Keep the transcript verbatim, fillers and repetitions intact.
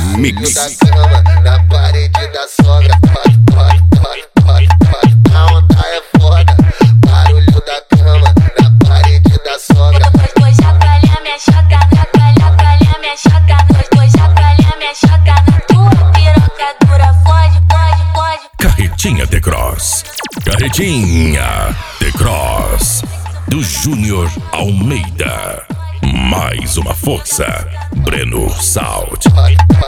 Mix. Da cama, na parede da sogra. A onda é foda. Barulho da cama, na parede da sogra. Depois chacoalha minha choca, chacoalha minha choca. Depois chacoalha minha choca na tua piroca dura. Fode, fode, fode. Carretinha The Cross. Carretinha The Cross. Do Júnior Almeida. Mais uma força. Breno Salt.